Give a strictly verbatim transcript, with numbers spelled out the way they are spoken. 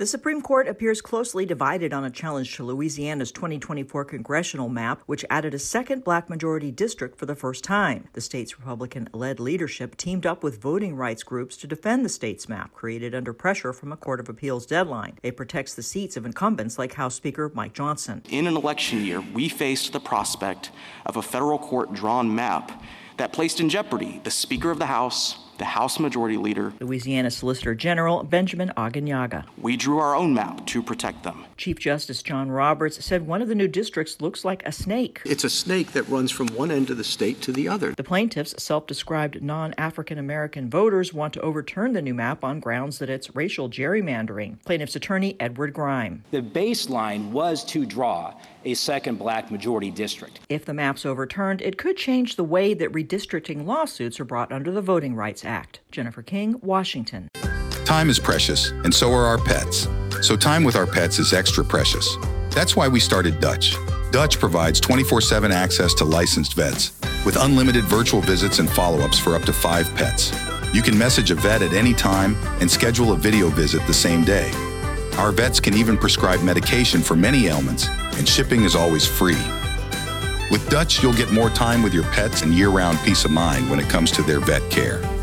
The Supreme Court appears closely divided on a challenge to Louisiana's twenty twenty-four congressional map, which added a second black majority district for the first time. The state's Republican-led leadership teamed up with voting rights groups to defend the state's map, created under pressure from a Court of Appeals deadline. It protects the seats of incumbents like House Speaker Mike Johnson. In an election year, we faced the prospect of a federal court-drawn map that placed in jeopardy the Speaker of the House, the House Majority Leader, Louisiana Solicitor General Benjamin Aguinaga. We drew our own map to protect them. Chief Justice John Roberts said one of the new districts looks like a snake. It's a snake that runs from one end of the state to the other. The plaintiffs, self-described non-African American voters, want to overturn the new map on grounds that it's racial gerrymandering. Plaintiffs' attorney Edward Grime. The baseline was to draw a second black majority district. If the map's overturned, it could change the way that redistricting lawsuits are brought under the Voting Rights Act. Jennifer King, Washington. Time is precious, and so are our pets. So time with our pets is extra precious. That's why we started Dutch. Dutch provides twenty-four seven access to licensed vets with unlimited virtual visits and follow-ups for up to five pets. You can message a vet at any time and schedule a video visit the same day. Our vets can even prescribe medication for many ailments, and shipping is always free. With Dutch, you'll get more time with your pets and year-round peace of mind when it comes to their vet care.